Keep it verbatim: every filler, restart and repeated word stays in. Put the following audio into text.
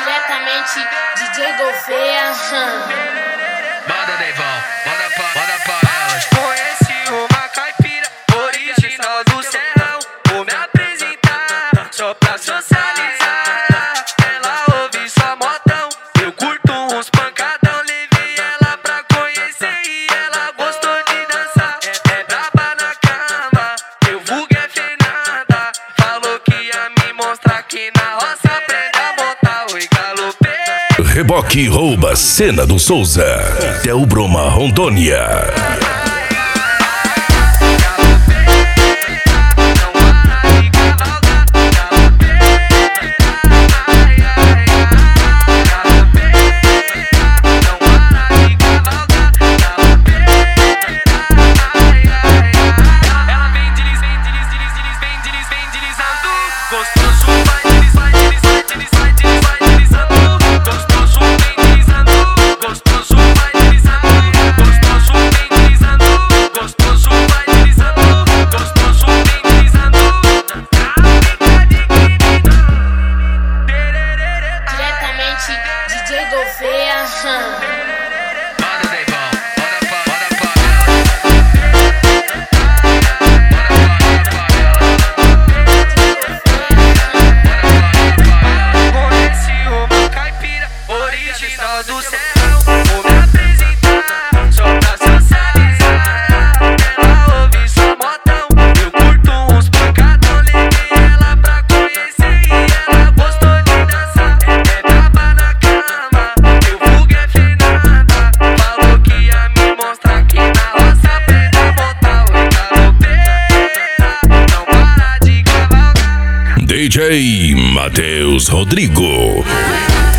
Diretamente D J Gouveia. Manda Neivão, manda pra, manda pra elas. Conheci uma caipira original do Serrão. Vou me apresentar só pra socializar. Ela ouve só modão, eu curto uns pancadão. Levei ela pra conhecer e ela gostou de dançar. É, é braba na cama, eu vulgo é Fernanda. Falou que ia me mostrar que na roça aprende a montar. Oi, galopei. Reboque rouba cena do Souza. Del Broma, Rondônia. Gostoso, vai deles, vai deles, vai deles, vai deles, vai deslizando. Gostoso, vem deslizando. Gostoso, vai deslizando. Gostoso, vem deslizando. Gostoso, vai deslizando. Gostoso, vem deslizando. Diretamente D J Gouveia. Manda Neivão, manda pra, manda pra elas. Conheci uma caipira original do Serrão. Vou me apresentar só pra socializar. Ela ouve só modão, eu curto uns pancadão. Levei ela pra conhecer e ela gostou de dançar. É braba na cama, eu vulgo é Fernanda. Falou que ia me mostrar que na roça aprende a montar. Oi, galopeira, não para de cavalgar. D J Matheus Rodrigo.